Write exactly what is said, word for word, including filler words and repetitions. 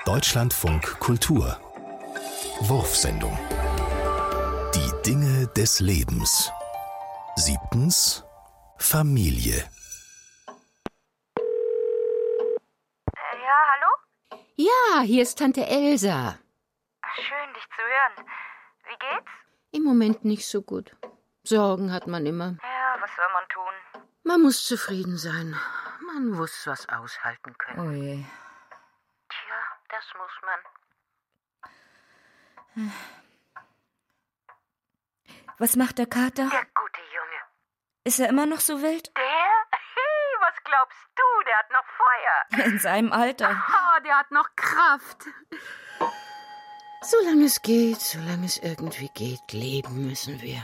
Deutschlandfunk Kultur Wurfsendung. Die Dinge des Lebens. Siebtens. Familie. Äh, ja, hallo? Ja, hier ist Tante Elsa. Schön, dich zu hören. Wie geht's? Im Moment nicht so gut. Sorgen hat man immer. Ja, was soll man tun? Man muss zufrieden sein. Man muss was aushalten können. Oh je. Tja, das muss man. Was macht der Kater? Der gute Junge. Ist er immer noch so wild? Der? Hey, was glaubst du? Der hat noch Feuer. In seinem Alter. Oh, der hat noch Kraft. Solange es geht, solange es irgendwie geht, leben müssen wir.